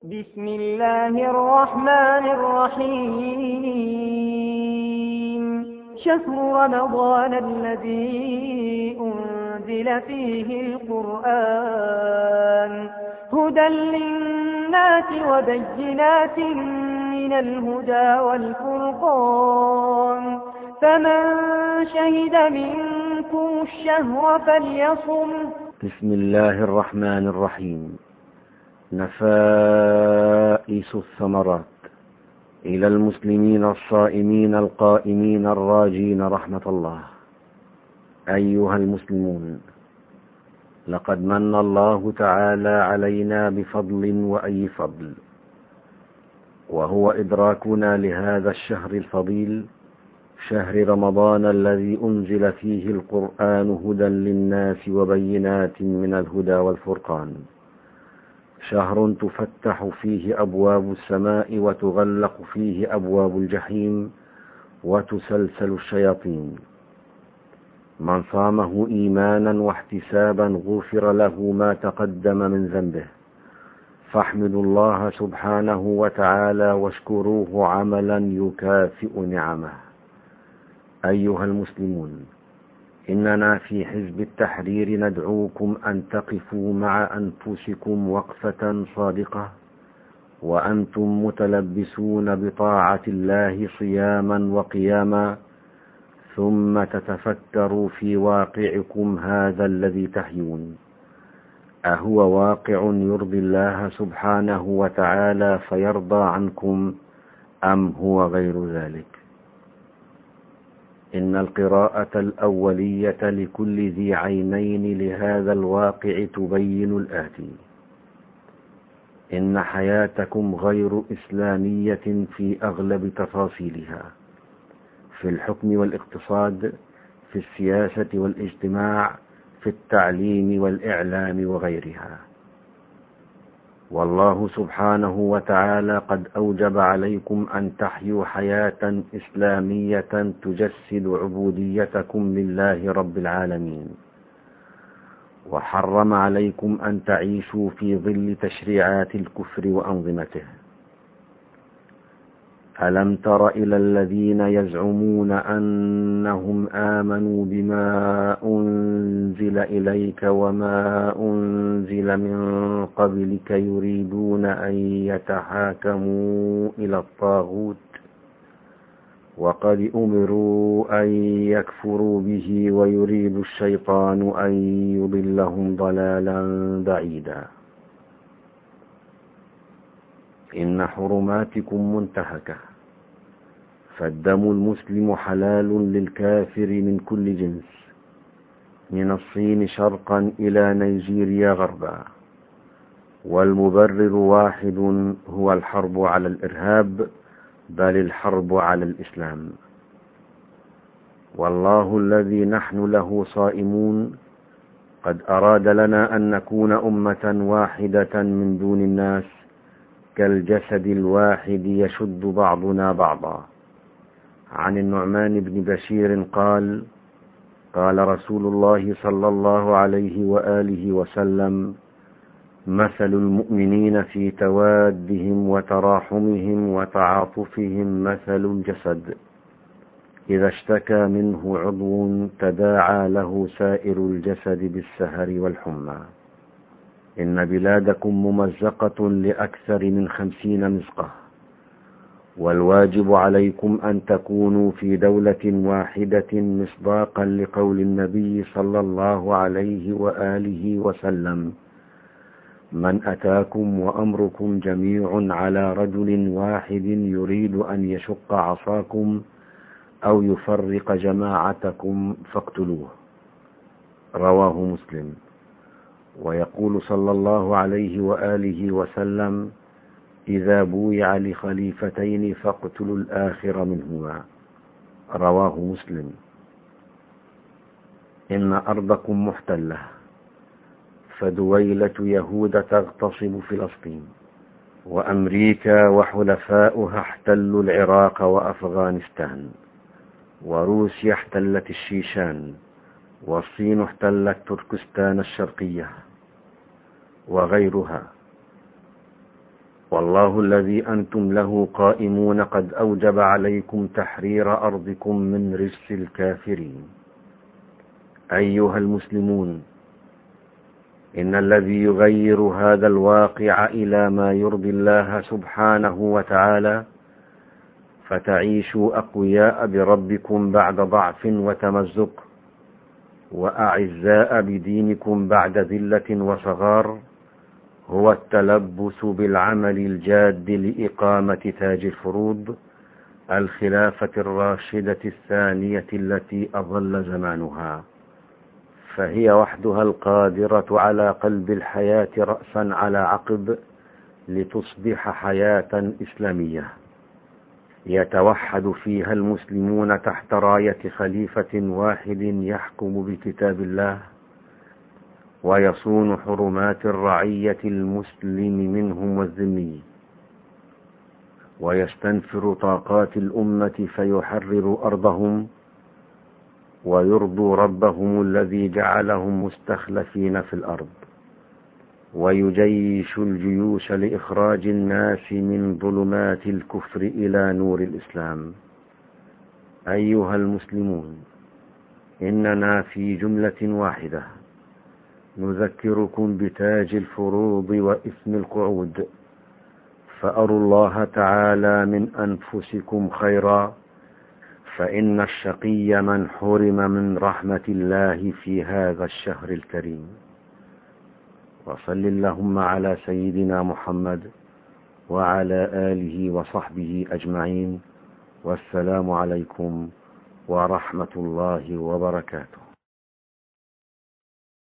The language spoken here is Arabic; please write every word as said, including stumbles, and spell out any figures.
بسم الله الرحمن الرحيم. شهر رمضان الذي أنزل فيه القرآن هدى للناس وبينات من الهدى والفرقان، فمن شهد منكم الشهر فليصم. بسم الله الرحمن الرحيم. نفائس الثمرات إلى المسلمين الصائمين القائمين الراجين رحمة الله. أيها المسلمون، لقد من الله تعالى علينا بفضل وأي فضل، وهو إدراكنا لهذا الشهر الفضيل، شهر رمضان الذي أنزل فيه القرآن هدى للناس وبينات من الهدى والفرقان، شهر تفتح فيه أبواب السماء وتغلق فيه أبواب الجحيم وتسلسل الشياطين. من صامه إيمانا واحتسابا غفر له ما تقدم من ذنبه، فاحمدوا الله سبحانه وتعالى واشكروه عملا يكافئ نعمه. أيها المسلمون، إننا في حزب التحرير ندعوكم أن تقفوا مع أنفسكم وقفة صادقة وأنتم متلبسون بطاعة الله صياما وقياما، ثم تتفكروا في واقعكم هذا الذي تحيون، أهو واقع يرضي الله سبحانه وتعالى فيرضى عنكم، أم هو غير ذلك؟ إن القراءة الأولية لكل ذي عينين لهذا الواقع تبين الآتي: إن حياتكم غير إسلامية في أغلب تفاصيلها، في الحكم والاقتصاد، في السياسة والاجتماع، في التعليم والإعلام وغيرها. والله سبحانه وتعالى قد أوجب عليكم أن تحيوا حياة إسلامية تجسد عبوديتكم لله رب العالمين، وحرم عليكم أن تعيشوا في ظل تشريعات الكفر وأنظمته. ألم تر إلى الذين يزعمون أنهم آمنوا بما أنزل إليك وما أنزل من قبلك يريدون أن يتحاكموا إلى الطاغوت وقد أمروا أن يكفروا به ويريد الشيطان أن يضلهم ضلالا بعيدا. إن حرماتكم منتهكة، فالدم المسلم حلال للكافر من كل جنس، من الصين شرقا إلى نيجيريا غربا، والمبرر واحد، هو الحرب على الإرهاب، بل الحرب على الإسلام. والله الذي نحن له صائمون قد أراد لنا أن نكون أمة واحدة من دون الناس، كالجسد الواحد يشد بعضنا بعضا. عن النعمان بن بشير قال: قال رسول الله صلى الله عليه وآله وسلم: مثل المؤمنين في توادهم وتراحمهم وتعاطفهم مثل الجسد، إذا اشتكى منه عضو تداعى له سائر الجسد بالسهر والحمى. إن بلادكم ممزقة لأكثر من خمسين مزقة، والواجب عليكم أن تكونوا في دولة واحدة مصداقا لقول النبي صلى الله عليه وآله وسلم: من أتاكم وأمركم جميع على رجل واحد يريد أن يشق عصاكم أو يفرق جماعتكم فاقتلوه. رواه مسلم. ويقول صلى الله عليه وآله وسلم: إذا بويع لخليفتين فاقتلوا الآخر منهما. رواه مسلم. إن أرضكم محتلة، فدويلة يهود تغتصب فلسطين، وأمريكا وحلفاؤها احتلوا العراق وأفغانستان، وروسيا احتلت الشيشان، والصين احتلت تركستان الشرقية وغيرها. والله الذي أنتم له قائمون قد أوجب عليكم تحرير أرضكم من رجس الكافرين. أيها المسلمون، إن الذي يغير هذا الواقع إلى ما يرضي الله سبحانه وتعالى فتعيشوا أقوياء بربكم بعد ضعف وتمزق، وأعزاء بدينكم بعد ذلة وصغار، هو التلبس بالعمل الجاد لإقامة تاج الفروض، الخلافة الراشدة الثانية التي أظل زمانها، فهي وحدها القادرة على قلب الحياة رأسا على عقب لتصبح حياة إسلامية يتوحد فيها المسلمون تحت راية خليفة واحد يحكم بكتاب الله ويصون حرمات الرعية المسلم منهم والذمي، ويستنفر طاقات الأمة فيحرر أرضهم ويرضوا ربهم الذي جعلهم مستخلفين في الأرض، ويجيش الجيوش لإخراج الناس من ظلمات الكفر إلى نور الإسلام. أيها المسلمون، إننا في جملة واحدة نذكركم بتاج الفروض وإثم القعود، فأروا الله تعالى من أنفسكم خيرا، فإن الشقي من حرم من رحمة الله في هذا الشهر الكريم. وصل اللهم على سيدنا محمد وعلى آله وصحبه أجمعين، والسلام عليكم ورحمة الله وبركاته.